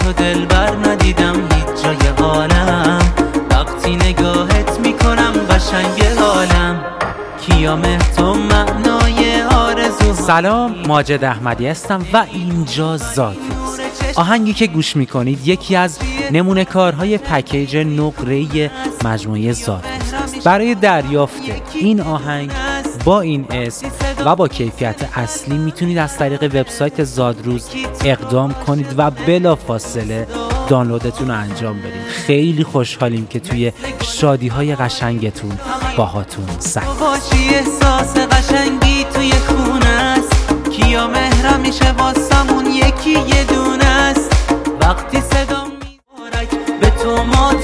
تو دلبر ندیدم هیچ جای عالم، وقتی نگاهت میکنم قشنگ حالم، کیامه تو معنای آرزو. سلام، ماجد احمدی هستم و اینجا ذاتی. آهنگی که گوش میکنید یکی از نمونه کارهای پکیج نقره‌ای مجموعه ذاتی. برای دریافت این آهنگ با این اسم و با کیفیت اصلی میتونید از طریق وبسایت زادروز اقدام کنید و بلافاصله دانلودتون رو انجام بدید. خیلی خوشحالیم که توی شادی‌های قشنگتون باهاتون باشی. احساس قشنگی توی خونه است، کیا مهرم میشه واسمون یکی یه دونه است، وقتی صدا میبارک به تو ما